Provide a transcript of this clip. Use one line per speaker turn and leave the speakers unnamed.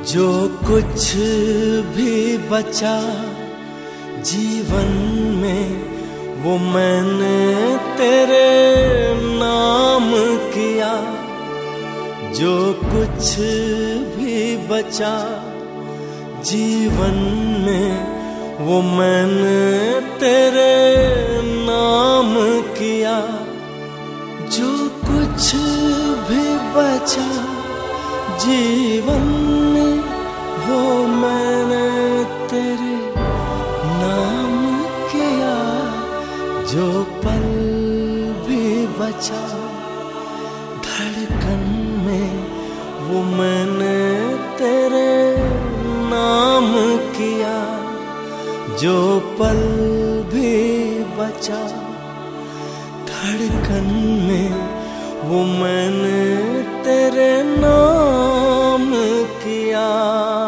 जो कुछ भी बचा जीवन में वो मैंने तेरे नाम किया। जो कुछ भी बचा जीवन में वो मैंने तेरे नाम किया। जो कुछ भी बचा जीवन में वो मैंने तेरे नाम किया। जो पल भी बचा धड़कन में वो मैंने तेरे नाम किया। जो पल भी बचा धड़कन में वो मैंने तेरे नाम किया।